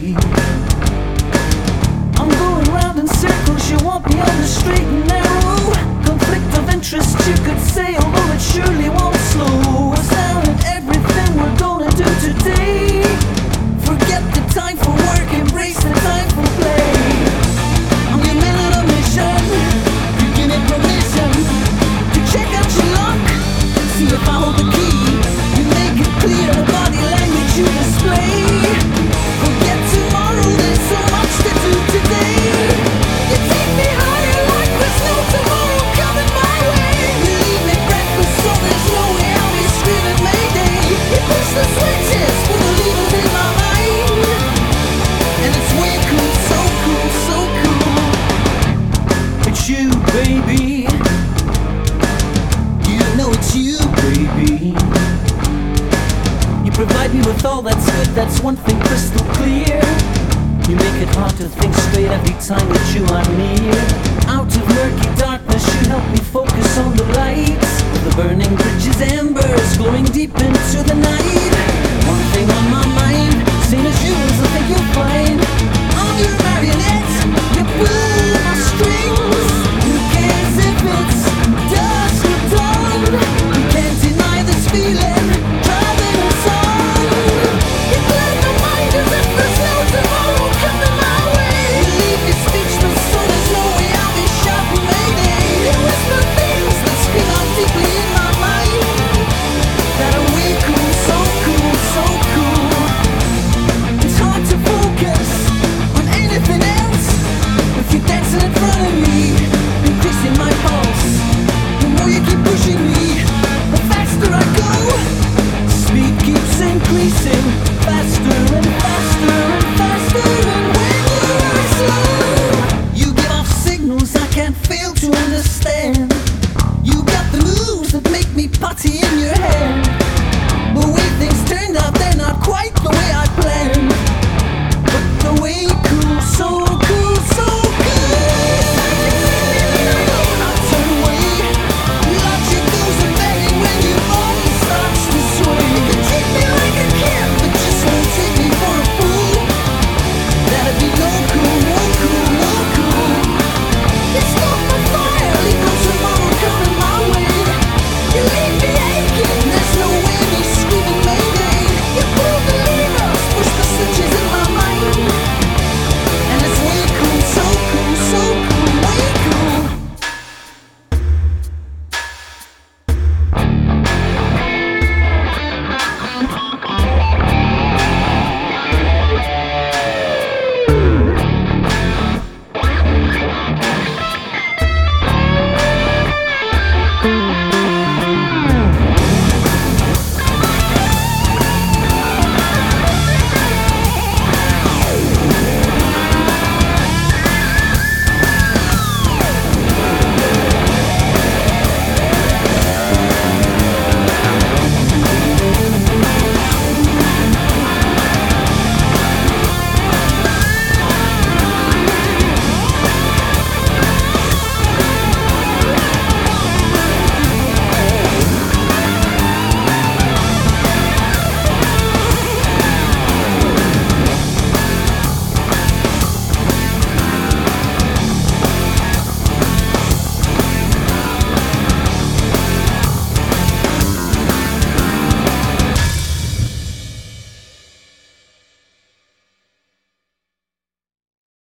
baby. I'm going round in circles, you want me on the straight and narrow. Conflict of interest, you could say, although it surely won't slow us down in everything we're gonna do today. Forget the time for work, embrace the time for play. I'm your man on a mission, you give me permission to check out your luck, see if I hold the key. You make it clear the body language you display. Forget tomorrow, there's so much to do today. You take me higher like there's no tomorrow coming my way. You leave me breathless so there's no way I'll be screaming Mayday. You push the switches for the levers in my mind, and it's way cool, so cool, so cool. It's you, baby. You know it's you, baby. You provide me with all that's good, that's one thing crystal clear. You make it hard to think straight every time that you are near. Out of murky darkness you help me focus on the lights. The burning bridges, embers glowing deep into the night. One thing on my mind, same as you as